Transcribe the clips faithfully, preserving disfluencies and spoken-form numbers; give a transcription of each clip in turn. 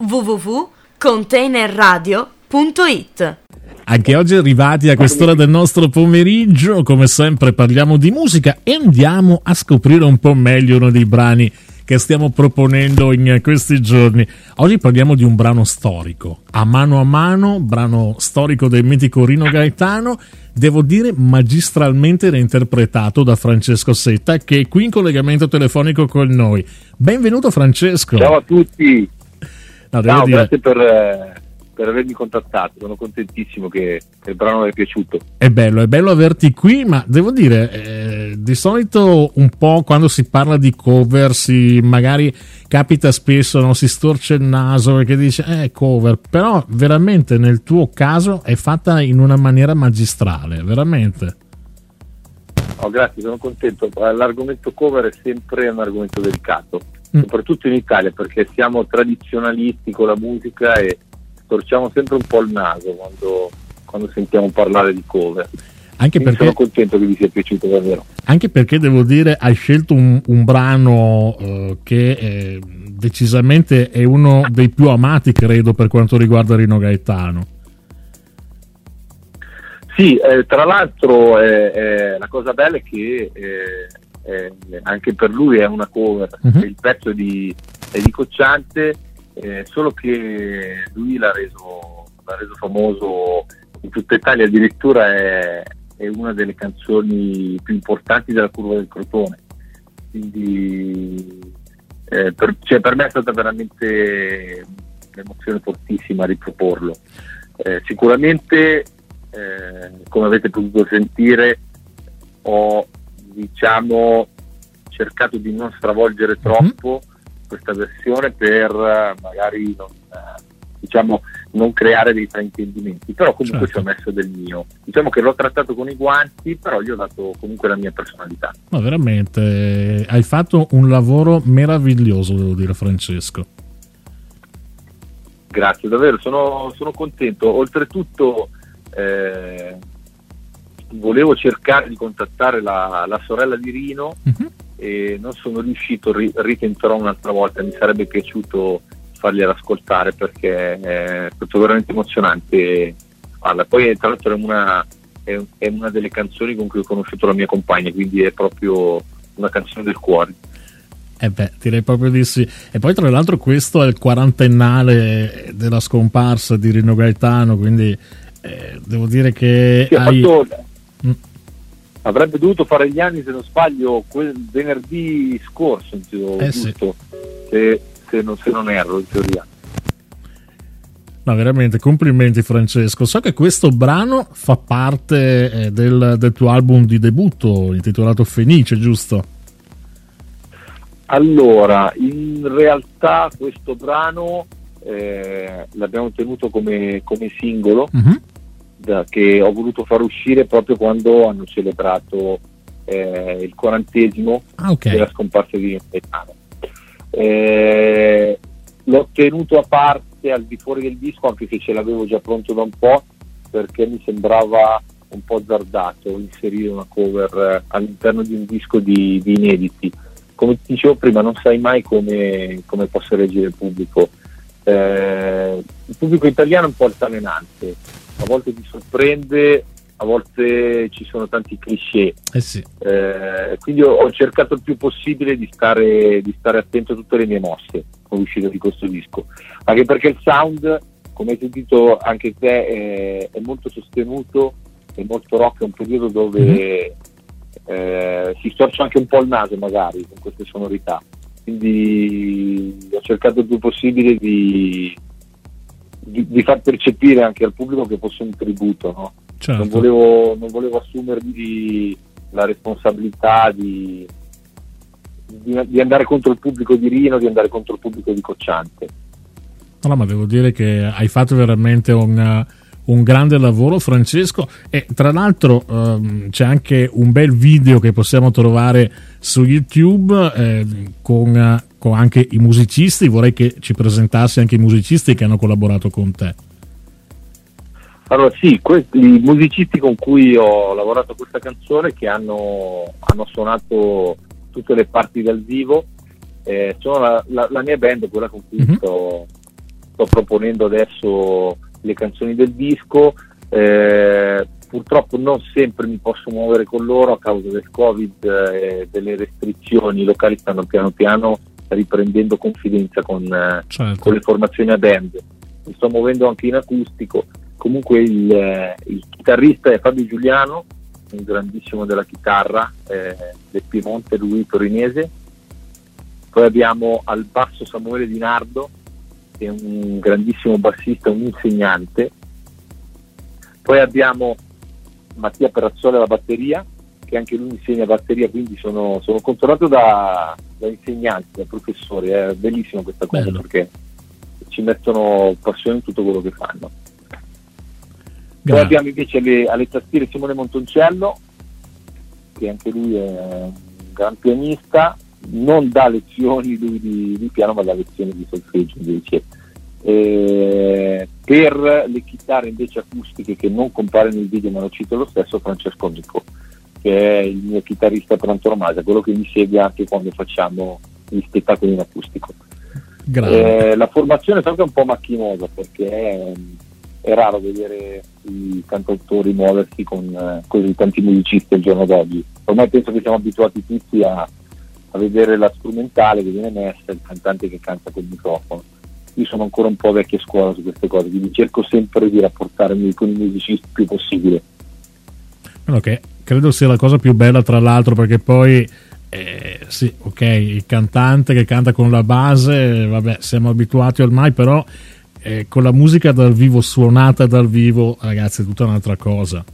w w w punto container radio punto it. Anche oggi arrivati a quest'ora del nostro pomeriggio, come sempre parliamo di musica e andiamo a scoprire un po' meglio uno dei brani che stiamo proponendo in questi giorni. Oggi parliamo di un brano storico, A mano a mano, brano storico del mitico Rino Gaetano, devo dire magistralmente reinterpretato da Francesco Setta, che è qui in collegamento telefonico con noi. Benvenuto Francesco. Ciao a tutti. No, Ciao, dire... grazie per... per avermi contattato, sono contentissimo che, che il brano mi è piaciuto. È bello, è bello averti qui, ma devo dire, eh, di solito un po' quando si parla di cover si magari capita spesso, no? Si storce il naso perché dice eh cover, però veramente nel tuo caso è fatta in una maniera magistrale, veramente. Oh, grazie, sono contento. L'argomento cover è sempre un argomento delicato, mm. soprattutto in Italia, perché siamo tradizionalisti con la musica e torciamo sempre un po' il naso quando, quando sentiamo parlare di cover. Anche perché, sono contento che vi sia piaciuto davvero. Anche perché devo dire, hai scelto un, un brano eh, che eh, decisamente è uno dei più amati, credo, per quanto riguarda Rino Gaetano. Sì, eh, tra l'altro eh, eh, la cosa bella è che eh, eh, anche per lui è una cover, uh-huh. Il pezzo è di, è di Cocciante. Eh, solo che lui l'ha reso, l'ha reso famoso in tutta Italia, addirittura è, è una delle canzoni più importanti della Curva del Crotone, quindi eh, per, cioè, per me è stata veramente un'emozione fortissima riproporlo. Eh, sicuramente eh, come avete potuto sentire ho diciamo cercato di non stravolgere troppo mm-hmm. questa versione per magari non, diciamo, non creare dei fraintendimenti, però comunque certo. Ci ho messo del mio, diciamo che l'ho trattato con i guanti, però gli ho dato comunque la mia personalità. Ma veramente hai fatto un lavoro meraviglioso, devo dire Francesco. Grazie, davvero, sono, sono contento. Oltretutto eh, volevo cercare di contattare la, la sorella di Rino mm-hmm. e non sono riuscito, ri- ritenterò un'altra volta, mi sarebbe piaciuto fargliela ascoltare perché è stato veramente emozionante farla. Poi tra l'altro è una, è, è una delle canzoni con cui ho conosciuto la mia compagna, quindi è proprio una canzone del cuore. Eh beh, direi proprio di sì. E poi tra l'altro questo è il quarantennale della scomparsa di Rino Gaetano, quindi eh, devo dire che sì, hai... fatto... Mm. Avrebbe dovuto fare gli anni, se non sbaglio, quel venerdì scorso, eh giusto? Sì. Se, se, non, se non erro, in teoria. No, veramente, complimenti Francesco. So che questo brano fa parte eh, del, del tuo album di debutto, intitolato Fenice, giusto? Allora, in realtà questo brano eh, l'abbiamo tenuto come, come singolo, uh-huh. da, che ho voluto far uscire proprio quando hanno celebrato eh, il quarantesimo ah, okay. della scomparsa di Rino Gaetano. Eh, l'ho tenuto a parte al di fuori del disco, anche se ce l'avevo già pronto da un po', perché mi sembrava un po' azzardato inserire una cover all'interno di un disco di, di inediti. Come ti dicevo prima, non sai mai come, come possa reagire il pubblico. Eh, il pubblico italiano è un po' altalenante, a volte ti sorprende, a volte ci sono tanti cliché, eh sì. eh, quindi ho, ho cercato il più possibile di stare, di stare attento a tutte le mie mosse con l'uscita di questo disco, anche perché il sound, come hai sentito anche te, è, è molto sostenuto, è molto rock, è un periodo dove mm-hmm. eh, si storce anche un po' il naso magari con queste sonorità, quindi ho cercato il più possibile di, di, di far percepire anche al pubblico che fosse un tributo, no? Certo. Non volevo, non volevo assumermi la responsabilità di, di, di andare contro il pubblico di Rino, di andare contro il pubblico di Cocciante. No, ma devo dire che hai fatto veramente un, un grande lavoro, Francesco, e tra l'altro um, c'è anche un bel video che possiamo trovare su YouTube eh, con, con anche i musicisti. Vorrei che ci presentassi anche i musicisti che hanno collaborato con te. Allora sì, questi, i musicisti con cui ho lavorato questa canzone, che hanno, hanno suonato tutte le parti dal vivo, eh, sono la, la, la mia band, quella con cui mm-hmm. sto, sto sto proponendo adesso le canzoni del disco. Eh, purtroppo non sempre mi posso muovere con loro a causa del Covid e eh, delle restrizioni. I locali stanno piano piano riprendendo confidenza con, eh, certo. con le formazioni a band. Mi sto muovendo anche in acustico. Comunque il, eh, il chitarrista è Fabio Giuliano, un grandissimo della chitarra, eh, del Piemonte, lui torinese. Poi abbiamo al basso Samuele Di Nardo, che è un grandissimo bassista, un insegnante. Poi abbiamo Mattia Perazzola alla batteria, che anche lui insegna batteria, quindi sono, sono controllato da, da insegnanti, da professori. È bellissimo questa cosa. Bello. Perché ci mettono passione in tutto quello che fanno. Poi abbiamo invece alle, alle tastiere Simone Montoncello, che anche lui è un gran pianista, non dà lezioni lui di, di piano, ma dà lezioni di solfeggio invece. E per le chitarre invece acustiche, che non compare nel video ma lo cito lo stesso, Francesco Amico, che è il mio chitarrista per antonomasia, quello che mi segue anche quando facciamo gli spettacoli in acustico. Eh, la formazione è sempre un po' macchinosa, perché è, è raro vedere i cantautori muoversi con eh, così tanti musicisti al giorno d'oggi. Ormai penso che siamo abituati tutti a, a vedere la strumentale che viene messa, il cantante che canta col microfono. Io sono ancora un po' vecchia scuola su queste cose, quindi cerco sempre di rapportarmi con i musicisti il più possibile. Ok, credo sia la cosa più bella, tra l'altro, perché poi eh, sì, ok, il cantante che canta con la base, vabbè, siamo abituati ormai, però eh, con la musica dal vivo, suonata dal vivo, ragazzi, è tutta un'altra cosa.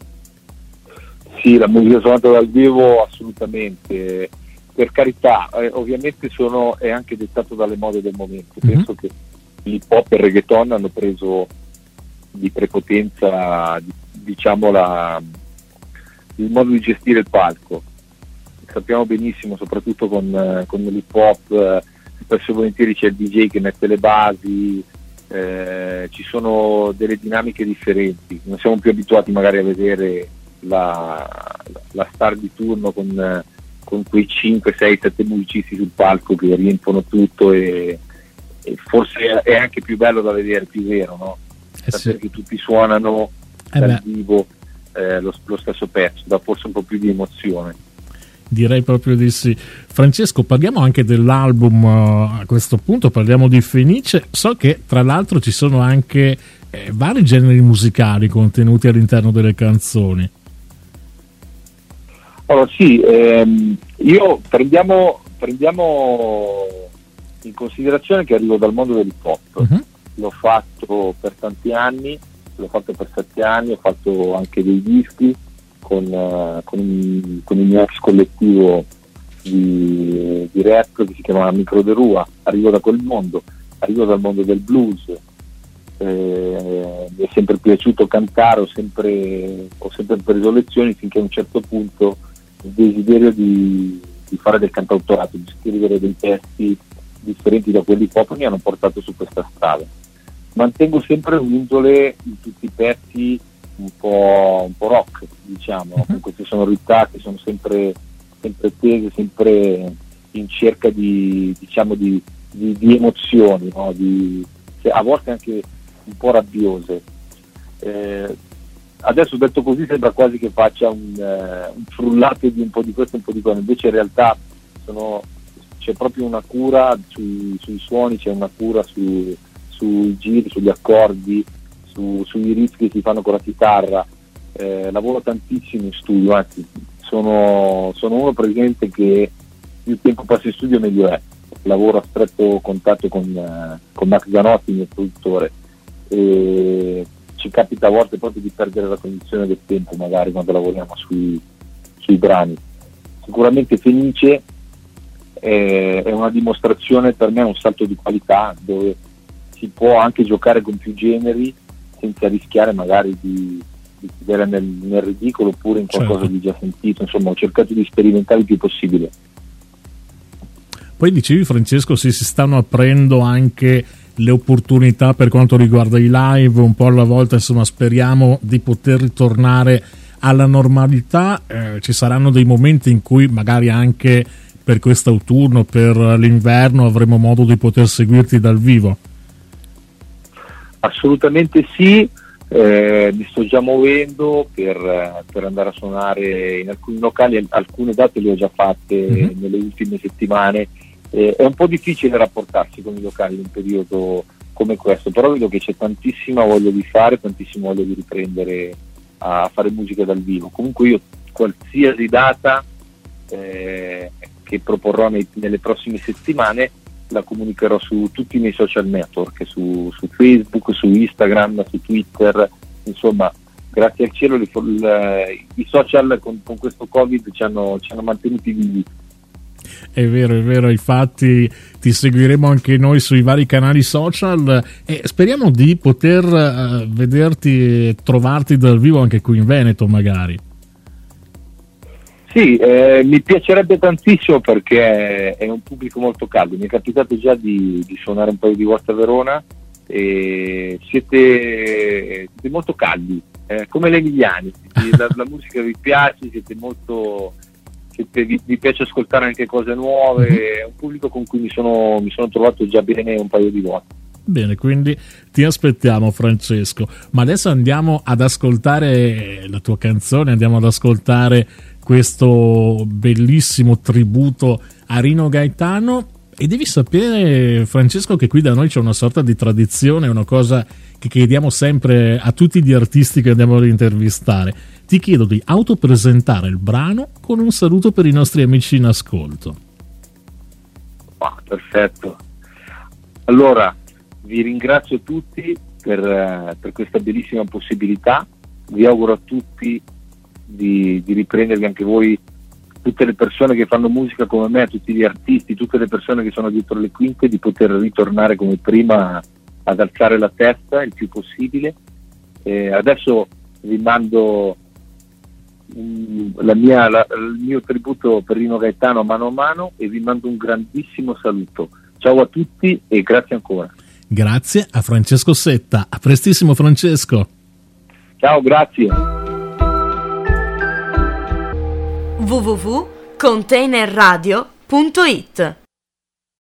Sì, la musica suonata dal vivo assolutamente. Per carità, eh, ovviamente sono, è anche dettato dalle mode del momento. Mm-hmm. Penso che l'hip hop e il reggaeton hanno preso di prepotenza, diciamo, la, il modo di gestire il palco. Sappiamo benissimo, soprattutto con, eh, con l'hip hop, eh, spesso e volentieri c'è il D J che mette le basi, eh, ci sono delle dinamiche differenti. Non siamo più abituati magari a vedere la, la star di turno con... Eh, con quei cinque, sei, sette musicisti sul palco che riempiono tutto, e, e forse è anche più bello da vedere, più vero, no? Eh sì. Perché tutti suonano eh dal vivo eh, lo, lo stesso pezzo, dà forse un po' più di emozione. Direi proprio di sì. Francesco, parliamo anche dell'album, uh, a questo punto parliamo di Fenice. So che tra l'altro ci sono anche eh, vari generi musicali contenuti all'interno delle canzoni. Allora sì, ehm, io prendiamo, prendiamo in considerazione che arrivo dal mondo dell'hip hop. Uh-huh. L'ho fatto per tanti anni, l'ho fatto per sette anni, ho fatto anche dei dischi con, uh, con, il, con il mio ex collettivo di, di rap che si chiamava Micro de Rua. Arrivo da quel mondo, arrivo dal mondo del blues. Eh, mi è sempre piaciuto cantare, ho sempre, ho sempre preso lezioni, finché a un certo punto il desiderio di, di fare del cantautorato, di scrivere dei testi differenti da quelli pop mi hanno portato su questa strada. Mantengo sempre un'indole in tutti i pezzi un po', un po' rock, diciamo, uh-huh. con queste sonorità che sono sempre, sempre tese, sempre in cerca di, diciamo, di, di, di emozioni, no? Di, cioè, a volte anche un po' rabbiose. Eh, adesso detto così sembra quasi che faccia un, uh, un frullato di un po' di questo e un po' di quello, invece in realtà sono, c'è proprio una cura sui, sui suoni, c'è una cura su, sui giri, sugli accordi, su, sui riff che si fanno con la chitarra. Eh, lavoro tantissimo in studio, anzi sono, sono uno praticamente che più tempo passo in studio meglio è. Lavoro a stretto contatto con, uh, con Max Zanotti, il mio produttore, e ci capita a volte proprio di perdere la cognizione del tempo magari quando lavoriamo sui, sui brani. Sicuramente Fenice è, è una dimostrazione, per me è un salto di qualità, dove si può anche giocare con più generi senza rischiare magari di, di chiudere nel, nel ridicolo oppure in qualcosa certo. di già sentito. Insomma, ho cercato di sperimentare il più possibile. Poi dicevi, Francesco, se si stanno aprendo anche le opportunità per quanto riguarda i live, un po' alla volta, insomma, speriamo di poter ritornare alla normalità. Eh, ci saranno dei momenti in cui magari anche per quest'autunno, per l'inverno, avremo modo di poter seguirti dal vivo. assolutamente sì. Eh, mi sto già muovendo per, per andare a suonare in alcuni locali, alcune date le ho già fatte mm-hmm. nelle ultime settimane. Eh, è un po' difficile rapportarsi con i locali in un periodo come questo, però vedo che c'è tantissima voglia di fare, tantissima voglia di riprendere a fare musica dal vivo. Comunque io qualsiasi data eh, che proporrò nei, nelle prossime settimane la comunicherò su tutti i miei social network, su, su Facebook, su Instagram, su Twitter, insomma grazie al cielo li, il, i social con, con questo Covid ci hanno, ci hanno mantenuti vivi. È vero, è vero, infatti ti seguiremo anche noi sui vari canali social e speriamo di poter uh, vederti e trovarti dal vivo anche qui in Veneto magari. Sì, eh, mi piacerebbe tantissimo perché è un pubblico molto caldo. Mi è capitato già di, di suonare un paio di volte a Verona e siete, siete molto caldi, eh, come le emiliani. La, la musica vi piace, siete molto, siete, vi, vi piace ascoltare anche cose nuove. È un pubblico con cui mi sono, mi sono trovato già bene un paio di volte. Bene, quindi ti aspettiamo, Francesco. Ma adesso andiamo ad ascoltare la tua canzone, andiamo ad ascoltare questo bellissimo tributo a Rino Gaetano. E devi sapere, Francesco, che qui da noi c'è una sorta di tradizione, una cosa che chiediamo sempre a tutti gli artisti che andiamo ad intervistare. Ti chiedo di autopresentare il brano con un saluto per i nostri amici in ascolto. Ah, perfetto. Allora, vi ringrazio tutti per, eh, per questa bellissima possibilità. Vi auguro a tutti di, di riprendervi anche voi, tutte le persone che fanno musica come me, tutti gli artisti, tutte le persone che sono dietro le quinte, di poter ritornare come prima ad alzare la testa il più possibile. Eh, adesso vi mando um, la mia, la, il mio tributo per Rino Gaetano mano a mano e vi mando un grandissimo saluto. Ciao a tutti e grazie ancora. Grazie a Francesco Setta. A prestissimo, Francesco. Ciao, grazie. w w w punto container radio punto it